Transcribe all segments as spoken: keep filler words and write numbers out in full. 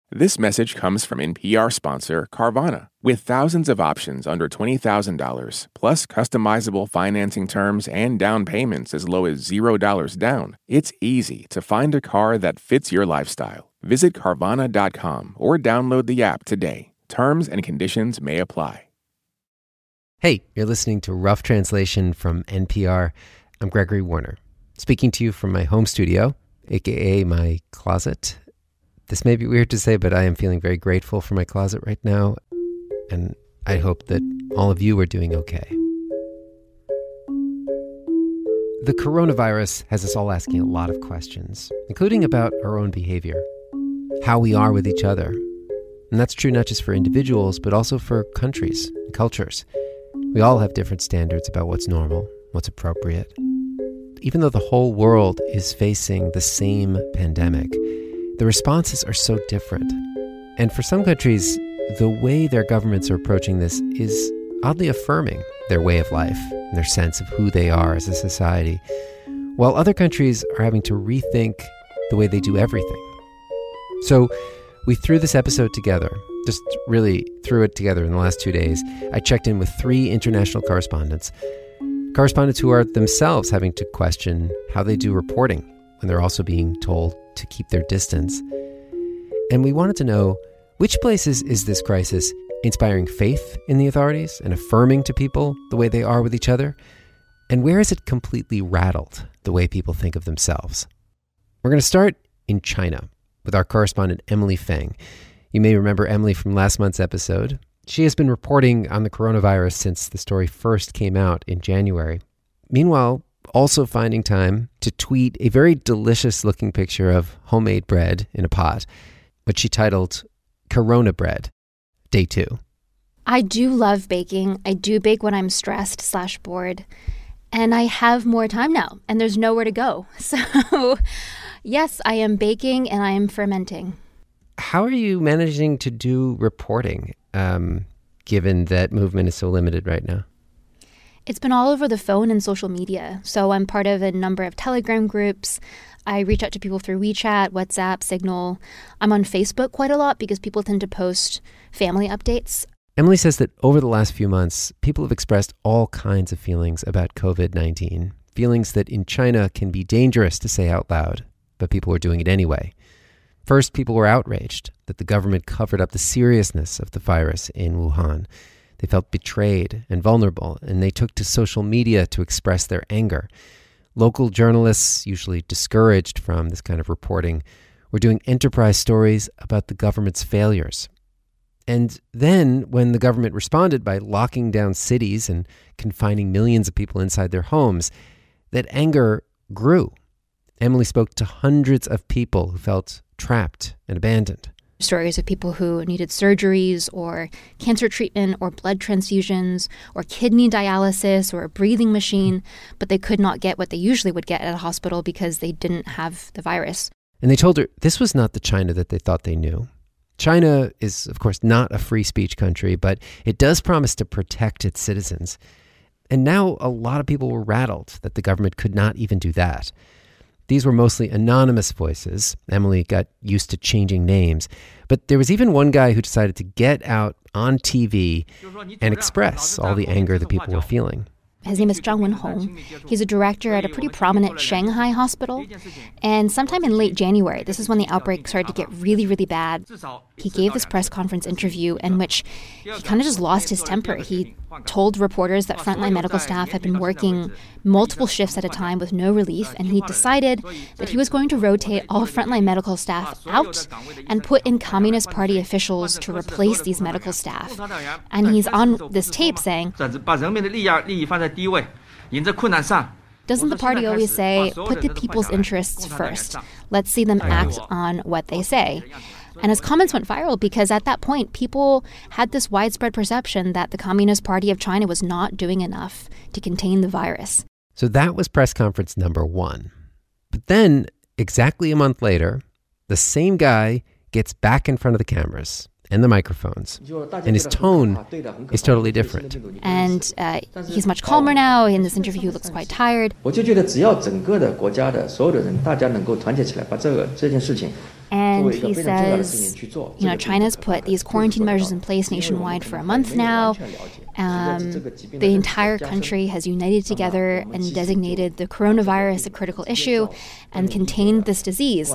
This message comes from N P R sponsor Carvana. With thousands of options under twenty thousand dollars, plus customizable financing terms and down payments as low as zero dollars down, it's easy to find a car that fits your lifestyle. Visit Carvana dot com or download the app today. Terms and conditions may apply. Hey, you're listening to Rough Translation from N P R. I'm Gregory Warner, speaking to you from my home studio, aka my closet. This may be weird to say, but I am feeling very grateful for my closet right now, and I hope that all of you are doing okay. The coronavirus has us all asking a lot of questions, including about our own behavior, how we are with each other. And that's true not just for individuals, but also for countries and cultures. We all have different standards about what's normal, what's appropriate. Even though the whole world is facing the same pandemic, the responses are so different. And for some countries, the way their governments are approaching this is oddly affirming their way of life and their sense of who they are as a society, while other countries are having to rethink the way they do everything. So we threw this episode together, just really threw it together in the last two days. I checked in with three international correspondents, correspondents who are themselves having to question how they do reporting when they're also being told to keep their distance. And we wanted to know, which places is this crisis inspiring faith in the authorities and affirming to people the way they are with each other? And where is it completely rattled the way people think of themselves? We're going to start in China with our correspondent Emily Feng. You may remember Emily from last month's episode. She has been reporting on the coronavirus since the story first came out in January. Meanwhile, also finding time to tweet a very delicious-looking picture of homemade bread in a pot, which she titled Corona Bread, Day Two. I do love baking. I do bake when I'm stressed slash bored. And I have more time now, and there's nowhere to go. So, yes, I am baking and I am fermenting. How are you managing to do reporting, um, given that movement is so limited right now? It's been all over the phone and social media. So I'm part of a number of Telegram groups. I reach out to people through WeChat, WhatsApp, Signal. I'm on Facebook quite a lot because people tend to post family updates. Emily says that over the last few months, people have expressed all kinds of feelings about covid nineteen, feelings that in China can be dangerous to say out loud, but people are doing it anyway. First, people were outraged that the government covered up the seriousness of the virus in Wuhan. They felt betrayed and vulnerable, and they took to social media to express their anger. Local journalists, usually discouraged from this kind of reporting, were doing enterprise stories about the government's failures. And then, when the government responded by locking down cities and confining millions of people inside their homes, that anger grew. Emily spoke to hundreds of people who felt trapped and abandoned. Stories of people who needed surgeries or cancer treatment or blood transfusions or kidney dialysis or a breathing machine, but they could not get what they usually would get at a hospital because they didn't have the virus. And they told her this was not the China that they thought they knew. China is, of course, not a free speech country, but it does promise to protect its citizens. And now a lot of people were rattled that the government could not even do that. These were mostly anonymous voices. Emily got used to changing names. But there was even one guy who decided to get out on T V and express all the anger that people were feeling. His name is Zhang Wenhong. He's a director at a pretty prominent Shanghai hospital. And sometime in late January, this is when the outbreak started to get really, really bad. He gave this press conference interview in which he kind of just lost his temper. He told reporters that frontline medical staff had been working multiple shifts at a time with no relief, and he decided that he was going to rotate all frontline medical staff out and put in Communist Party officials to replace these medical staff. And he's on this tape saying, doesn't the party always say, put the people's interests first? Let's see them act on what they say. And his comments went viral because at that point, people had this widespread perception that the Communist Party of China was not doing enough to contain the virus. So that was press conference number one. But then, exactly a month later, the same guy gets back in front of the cameras and the microphones, and his tone is totally different. And uh, he's much calmer now. In this interview, he looks quite tired. And he says, you know, China's put these quarantine measures in place nationwide for a month now. Um, the entire country has united together and designated the coronavirus a critical issue and contained this disease.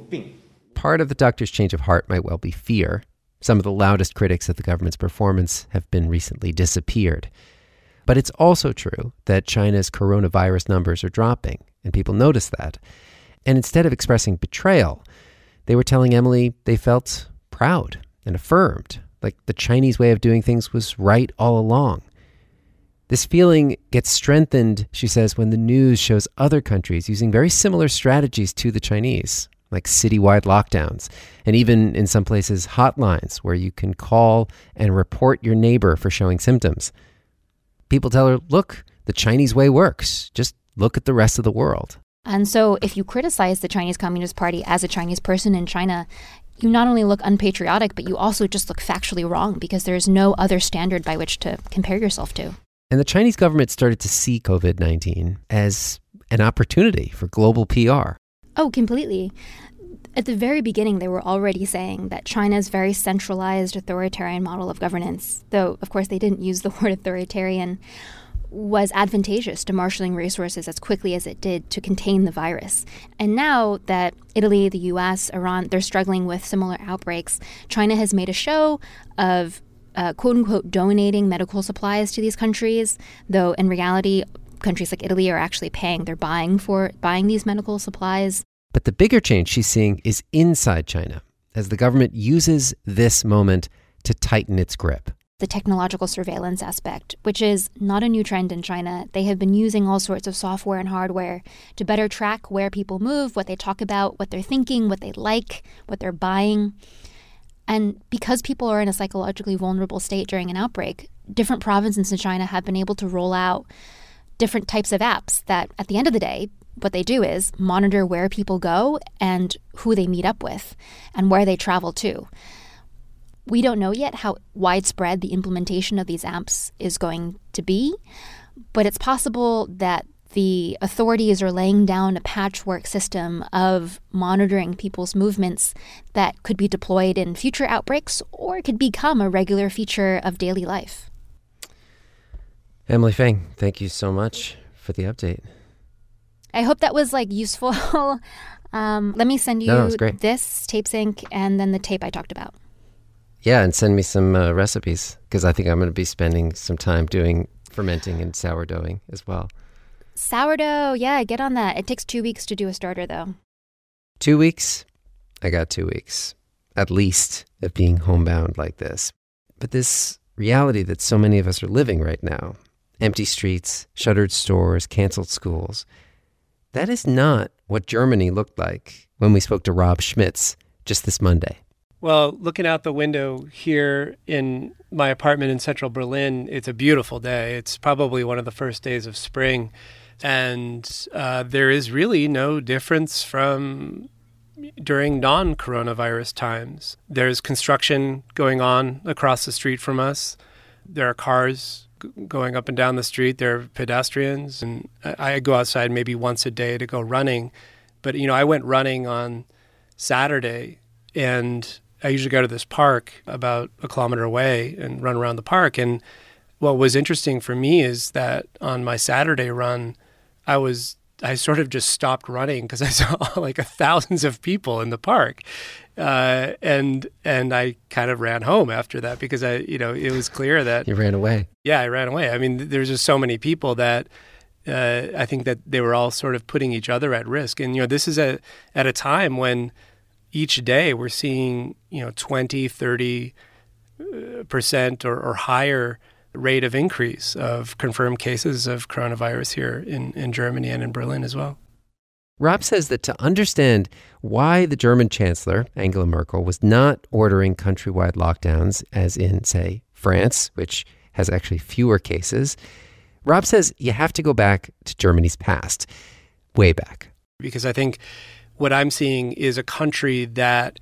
Part of the doctor's change of heart might well be fear. Some of the loudest critics of the government's performance have been recently disappeared. But it's also true that China's coronavirus numbers are dropping, and people notice that. And instead of expressing betrayal, they were telling Emily they felt proud and affirmed, like the Chinese way of doing things was right all along. This feeling gets strengthened, she says, when the news shows other countries using very similar strategies to the Chinese, like citywide lockdowns, and even in some places hotlines where you can call and report your neighbor for showing symptoms. People tell her, look, the Chinese way works. Just look at the rest of the world. And so if you criticize the Chinese Communist Party as a Chinese person in China, you not only look unpatriotic, but you also just look factually wrong because there's no other standard by which to compare yourself to. And the Chinese government started to see covid nineteen as an opportunity for global P R. Oh, completely. At the very beginning, they were already saying that China's very centralized authoritarian model of governance, though, of course, they didn't use the word authoritarian, was advantageous to marshaling resources as quickly as it did to contain the virus. And now that Italy, the U S, Iran, they're struggling with similar outbreaks, China has made a show of uh, quote-unquote donating medical supplies to these countries, though in reality, countries like Italy are actually paying, they're buying for buying these medical supplies. But the bigger change she's seeing is inside China, as the government uses this moment to tighten its grip. The technological surveillance aspect, which is not a new trend in China. They have been using all sorts of software and hardware to better track where people move, what they talk about, what they're thinking, what they like, what they're buying. And because people are in a psychologically vulnerable state during an outbreak, different provinces in China have been able to roll out different types of apps that, at the end of the day, what they do is monitor where people go and who they meet up with and where they travel to. We don't know yet how widespread the implementation of these apps is going to be, but it's possible that the authorities are laying down a patchwork system of monitoring people's movements that could be deployed in future outbreaks or could become a regular feature of daily life. Emily Feng, thank you so much for the update. I hope that was like useful. um, let me send you no, no, this tape sync and then the tape I talked about. Yeah, and send me some uh, recipes, because I think I'm going to be spending some time doing fermenting and sourdoughing as well. Sourdough, yeah, get on that. It takes two weeks to do a starter, though. Two weeks? I got two weeks, at least, of being homebound like this. But this reality that so many of us are living right now, empty streets, shuttered stores, canceled schools, that is not what Germany looked like when we spoke to Rob Schmitz just this Monday. Well, looking out the window here in my apartment in central Berlin, it's a beautiful day. It's probably one of the first days of spring. And uh, there is really no difference from during non-coronavirus times. There's construction going on across the street from us. There are cars g- going up and down the street. There are pedestrians. And I, I go outside maybe once a day to go running. But, you know, I went running on Saturday, and I usually go to this park about a kilometer away and run around the park. And what was interesting for me is that on my Saturday run, I was I sort of just stopped running because I saw like a thousands of people in the park, uh, and and I kind of ran home after that because I you know it was clear that you ran away. Yeah, I ran away. I mean, there's just so many people that uh, I think that they were all sort of putting each other at risk. And you know, this is a at a time when each day we're seeing, you know, twenty, thirty percent or, or higher rate of increase of confirmed cases of coronavirus here in, in Germany and in Berlin as well. Rob says that to understand why the German Chancellor, Angela Merkel, was not ordering countrywide lockdowns, as in, say, France, which has actually fewer cases, Rob says you have to go back to Germany's past, way back. Because I think what I'm seeing is a country that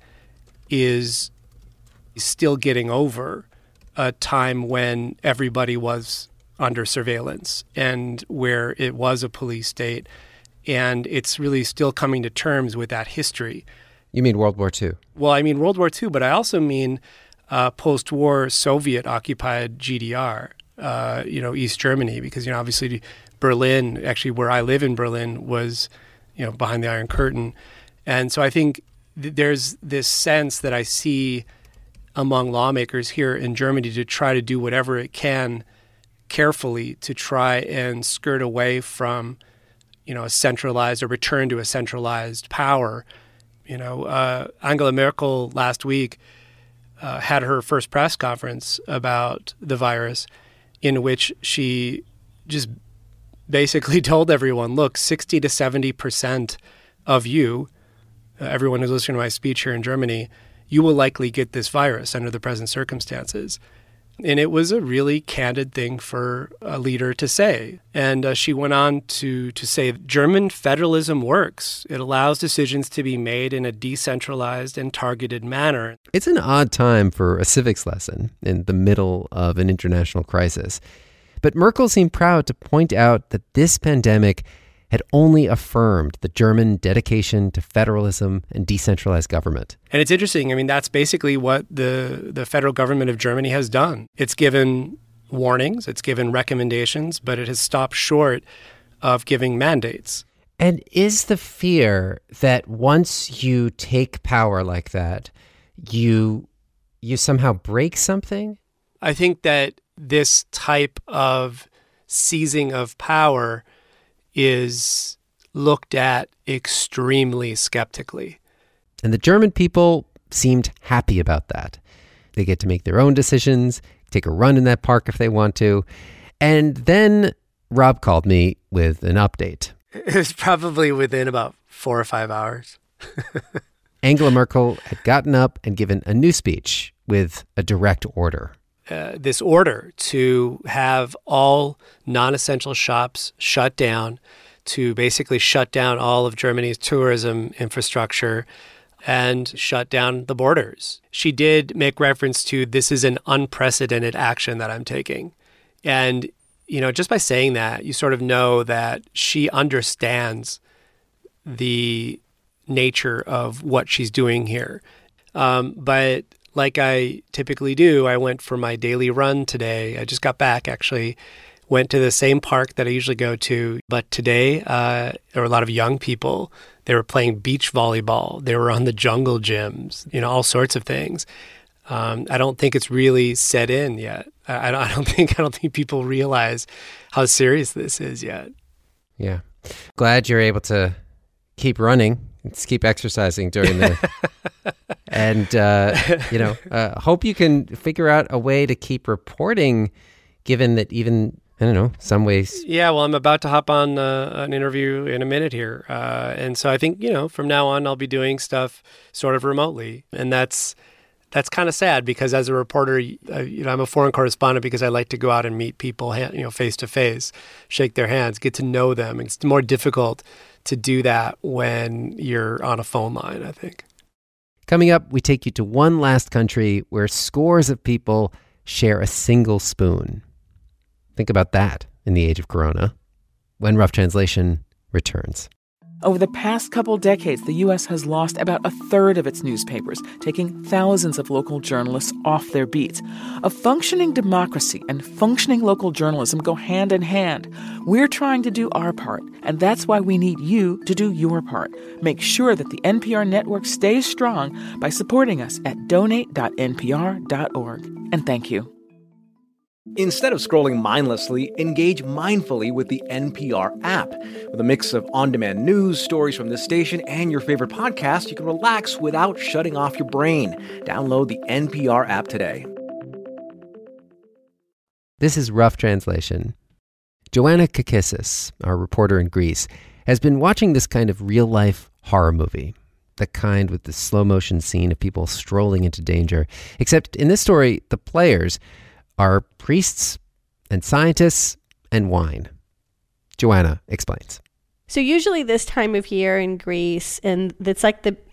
is still getting over a time when everybody was under surveillance and where it was a police state. And it's really still coming to terms with that history. You mean World War Two? Well, I mean World War Two, but I also mean uh, post-war Soviet-occupied G D R, uh, you know, East Germany, because, you know, obviously Berlin, actually where I live in Berlin, was, you know, behind the Iron Curtain. And so I think th- there's this sense that I see among lawmakers here in Germany to try to do whatever it can carefully to try and skirt away from, you know, a centralized or return to a centralized power. You know, uh, Angela Merkel last week uh, had her first press conference about the virus, in which she just basically told everyone, look, sixty to seventy percent of you, uh, everyone who's listening to my speech here in Germany, you will likely get this virus under the present circumstances. And it was a really candid thing for a leader to say. And uh, she went on to, to say, German federalism works. It allows decisions to be made in a decentralized and targeted manner. It's an odd time for a civics lesson in the middle of an international crisis. But Merkel seemed proud to point out that this pandemic had only affirmed the German dedication to federalism and decentralized government. And it's interesting. I mean, that's basically what the, the federal government of Germany has done. It's given warnings, it's given recommendations, but it has stopped short of giving mandates. And is the fear that once you take power like that, you you somehow break something? I think that this type of seizing of power is looked at extremely skeptically. And the German people seemed happy about that. They get to make their own decisions, take a run in that park if they want to. And then Rob called me with an update. It was probably within about four or five hours. Angela Merkel had gotten up and given a new speech with a direct order. Uh, this order to have all non-essential shops shut down, to basically shut down all of Germany's tourism infrastructure and shut down the borders. She did make reference to, this is an unprecedented action that I'm taking. And, you know, just by saying that, you sort of know that she understands the nature of what she's doing here. Um, but like I typically do, I went for my daily run today. I just got back, actually. Went to the same park that I usually go to. But today, uh, there were a lot of young people. They were playing beach volleyball. They were on the jungle gyms, you know, all sorts of things. Um, I don't think it's really set in yet. I, I, don't, I don't think I don't think people realize how serious this is yet. Yeah. Glad you're able to keep running. Let's keep exercising during the... and, uh, you know, uh, hope you can figure out a way to keep reporting, given that even, I don't know, some ways... Yeah, well, I'm about to hop on uh, an interview in a minute here. Uh, and so I think, you know, from now on, I'll be doing stuff sort of remotely. And that's that's kind of sad because as a reporter, uh, you know, I'm a foreign correspondent because I like to go out and meet people, you know, face to face, shake their hands, get to know them. It's more difficult to do that when you're on a phone line, I think. Coming up, we take you to one last country where scores of people share a single spoon. Think about that in the age of Corona, when Rough Translation returns. Over the past couple decades, the U S has lost about a third of its newspapers, taking thousands of local journalists off their beats. A functioning democracy and functioning local journalism go hand in hand. We're trying to do our part, and that's why we need you to do your part. Make sure that the N P R network stays strong by supporting us at donate dot n p r dot org. And thank you. Instead of scrolling mindlessly, engage mindfully with the N P R app. With a mix of on-demand news, stories from this station, and your favorite podcast, you can relax without shutting off your brain. Download the N P R app today. This is Rough Translation. Joanna Kakissis, our reporter in Greece, has been watching this kind of real-life horror movie. The kind with the slow-motion scene of people strolling into danger. Except in this story, the players are priests and scientists and wine. Joanna explains. So usually this time of year in Greece, and it's like the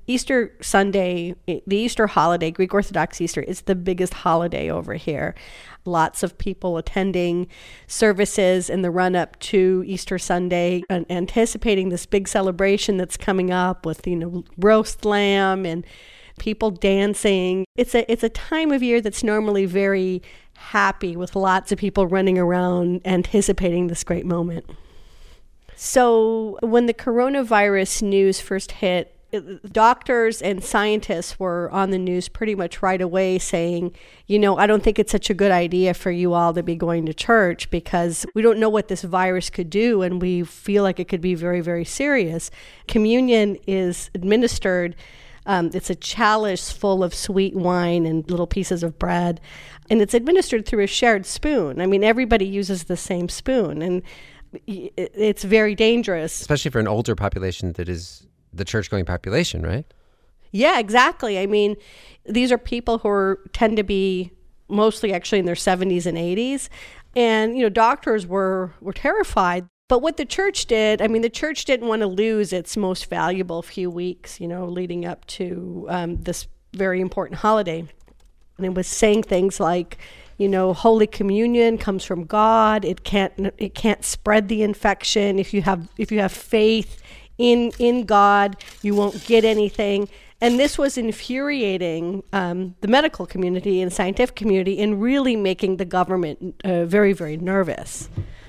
Easter Sunday, the Easter holiday, Greek Orthodox Easter, is the biggest holiday over here. Lots of people attending services in the run-up to Easter Sunday and anticipating this big celebration that's coming up with, you know, roast lamb and people dancing. It's a it's a time of year that's normally very happy, with lots of people running around anticipating this great moment. So when the coronavirus news first hit, doctors and scientists were on the news pretty much right away saying, you know, I don't think it's such a good idea for you all to be going to church because we don't know what this virus could do and we feel like it could be very, very serious. Communion is administered. Um, it's a chalice full of sweet wine and little pieces of bread, and it's administered through a shared spoon. I mean, everybody uses the same spoon, and it's very dangerous. Especially for an older population that is the church-going population, right? Yeah, exactly. I mean, these are people who are, tend to be mostly actually in their seventies and eighties. And, you know, doctors were, were terrified. But what the church did, I mean, the church didn't want to lose its most valuable few weeks, you know, leading up to um, this very important holiday. And it was saying things like, you know, Holy Communion comes from God. It can't it can't spread the infection. If you have if you have faith in in God, you won't get anything. And this was infuriating um, the medical community and scientific community, and really making the government uh, very, very nervous.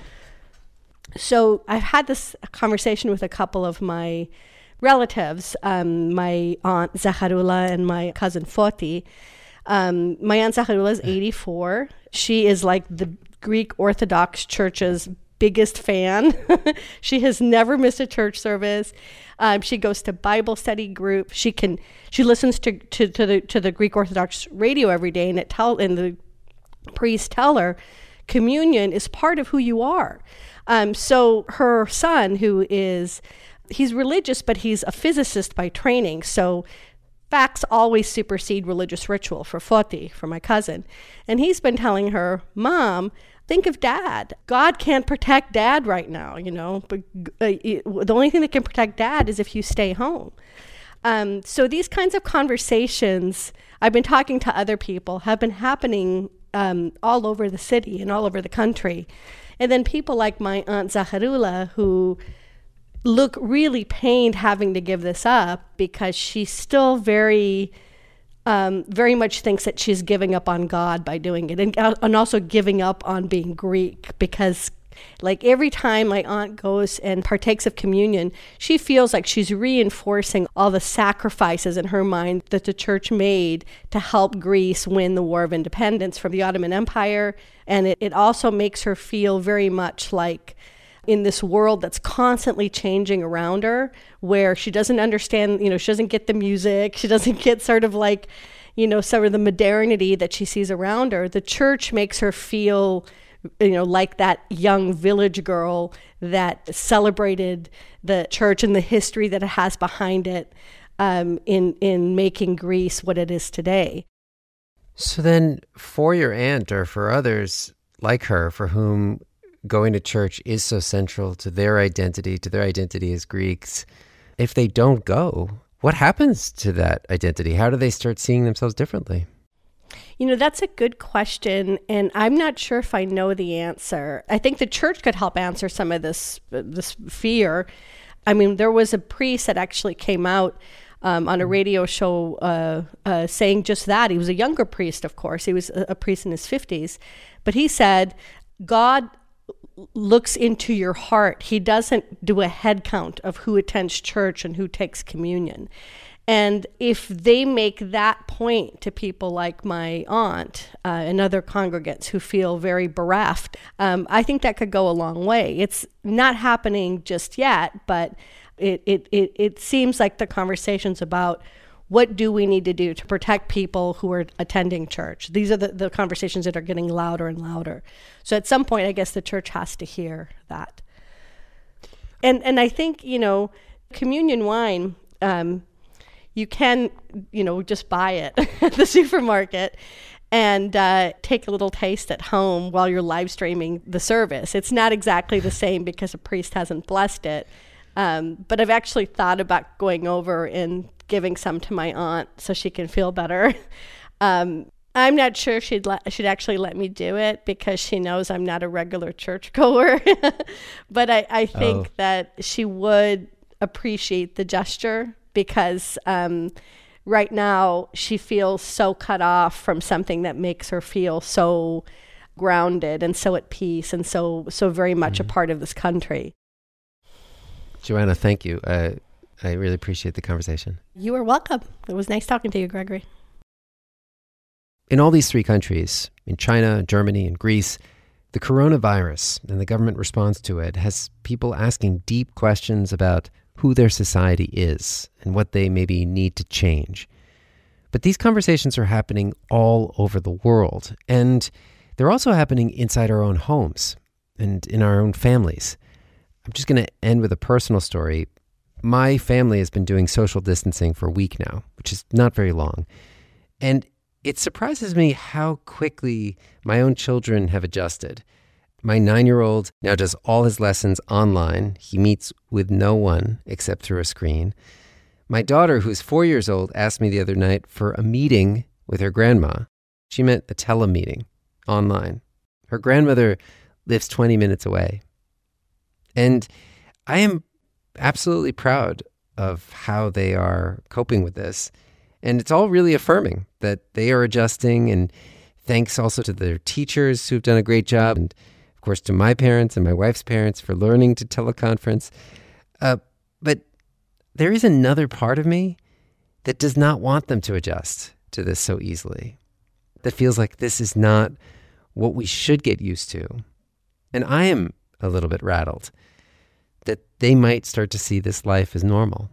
So I've had this conversation with a couple of my relatives, um, my aunt Zaharula and my cousin Foti. Um, my aunt Zaharula is eighty-four. She is like the Greek Orthodox Church's biggest fan. She has never missed a church service. Um, she goes to Bible study group. She can she listens to, to, to the to the Greek Orthodox radio every day, and it tell and the priests tell her communion is part of who you are. Um, so her son, who is he's religious, but he's a physicist by training. So facts always supersede religious ritual for Foti, for my cousin. And he's been telling her, Mom, think of Dad. God can't protect Dad right now, you know. But uh, the only thing that can protect Dad is if you stay home. Um, so these kinds of conversations, I've been talking to other people, have been happening um, all over the city and all over the country. And then people like my Aunt Zaharula, who look really pained having to give this up because she's still very, um, very much thinks that she's giving up on God by doing it, and, uh, and also giving up on being Greek, because like every time my aunt goes and partakes of communion, she feels like she's reinforcing all the sacrifices in her mind that the church made to help Greece win the War of Independence from the Ottoman Empire. And it, it also makes her feel very much like in this world that's constantly changing around her, where she doesn't understand, you know, she doesn't get the music, she doesn't get sort of like, you know, sort of the modernity that she sees around her. The church makes her feel, you know, like that young village girl that celebrated the church and the history that it has behind it um, in in making Greece what it is today. So then for your aunt, or for others like her, for whom going to church is so central to their identity, to their identity as Greeks, if they don't go, what happens to that identity? How do they start seeing themselves differently? You know, that's a good question, and I'm not sure if I know the answer. I think the church could help answer some of this uh, this fear. I mean, there was a priest that actually came out um, on a radio show uh, uh, saying just that. He was a younger priest, of course. He was a, a priest in his fifties. But he said, God looks into your heart. He doesn't do a head count of who attends church and who takes communion. And if they make that point to people like my aunt uh, and other congregants who feel very bereft, um, I think that could go a long way. It's not happening just yet, but it, it, it, it seems like the conversations about what do we need to do to protect people who are attending church. These are the, the conversations that are getting louder and louder. So at some point, I guess the church has to hear that. And and I think, you know, communion wine, um, you can, you know, just buy it at the supermarket and uh, take a little taste at home while you're live streaming the service. It's not exactly the same because a priest hasn't blessed it. Um, but I've actually thought about going over and giving some to my aunt so she can feel better. um, I'm not sure she'd let, she'd actually let me do it because she knows I'm not a regular churchgoer. But I, I think oh. that she would appreciate the gesture because um, right now she feels so cut off from something that makes her feel so grounded and so at peace and so so very much mm-hmm. a part of this country. Joanna, thank you. Uh, I really appreciate the conversation. You are welcome. It was nice talking to you, Gregory. In all these three countries, in China, Germany, and Greece, the coronavirus and the government response to it has people asking deep questions about who their society is and what they maybe need to change. But these conversations are happening all over the world, and they're also happening inside our own homes and in our own families. I'm just going to end with a personal story. My family has been doing social distancing for a week now, which is not very long. And it surprises me how quickly my own children have adjusted. My nine-year-old now does all his lessons online. He meets with no one except through a screen. My daughter, who's four years old, asked me the other night for a meeting with her grandma. She meant a telemeeting online. Her grandmother lives twenty minutes away. And I am absolutely proud of how they are coping with this. And it's all really affirming that they are adjusting. And thanks also to their teachers who've done a great job. And of course, to my parents and my wife's parents for learning to teleconference. Uh, but there is another part of me that does not want them to adjust to this so easily. That feels like this is not what we should get used to. And I am a little bit rattled that they might start to see this life as normal.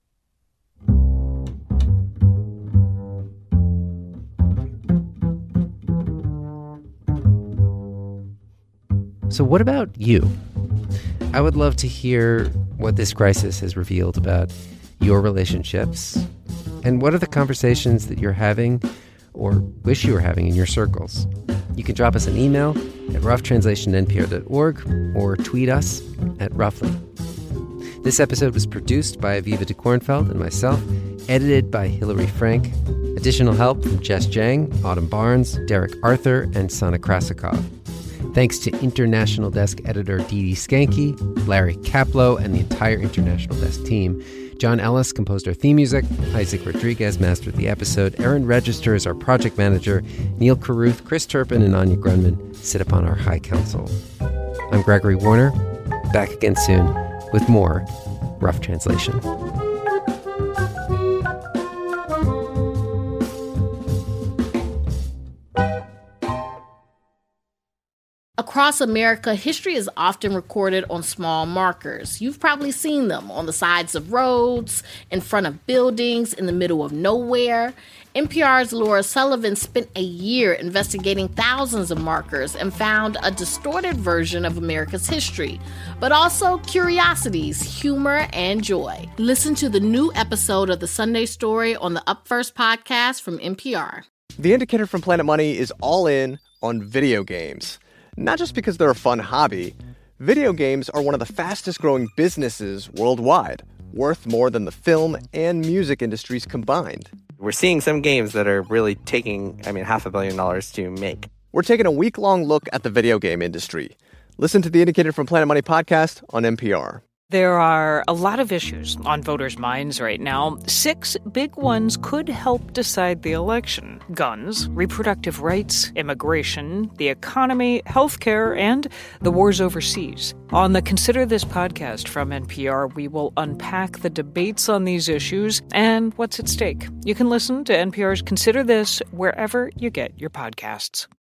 So what about you? I would love to hear what this crisis has revealed about your relationships and what are the conversations that you're having or wish you were having in your circles. You can drop us an email at rough translation n p r dot org or tweet us at roughly. This episode was produced by Aviva de Kornfeld and myself, edited by Hilary Frank. Additional help from Jess Jang, Autumn Barnes, Derek Arthur, and Sana Krasikov. Thanks to International Desk editor Dee Dee Skanke, Larry Kaplow, and the entire International Desk team. John Ellis composed our theme music. Isaac Rodriguez mastered the episode. Erin Register is our project manager. Neil Carruth, Chris Turpin, and Anya Grunman sit upon our high council. I'm Gregory Warner. Back again soon with more Rough Translation. Across America, history is often recorded on small markers. You've probably seen them on the sides of roads, in front of buildings, in the middle of nowhere. N P R's Laura Sullivan spent a year investigating thousands of markers and found a distorted version of America's history, but also curiosities, humor, and joy. Listen to the new episode of The Sunday Story on the Up First podcast from N P R. The Indicator from Planet Money is all in on video games. Not just because they're a fun hobby. Video games are one of the fastest growing businesses worldwide, worth more than the film and music industries combined. We're seeing some games that are really taking, I mean, half a billion dollars to make. We're taking a week-long look at the video game industry. Listen to the Indicator from Planet Money podcast on N P R. There are a lot of issues on voters' minds right now. Six big ones could help decide the election: guns, reproductive rights, immigration, the economy, healthcare, and the wars overseas. On the Consider This podcast from N P R, we will unpack the debates on these issues and what's at stake. You can listen to N P R's Consider This wherever you get your podcasts.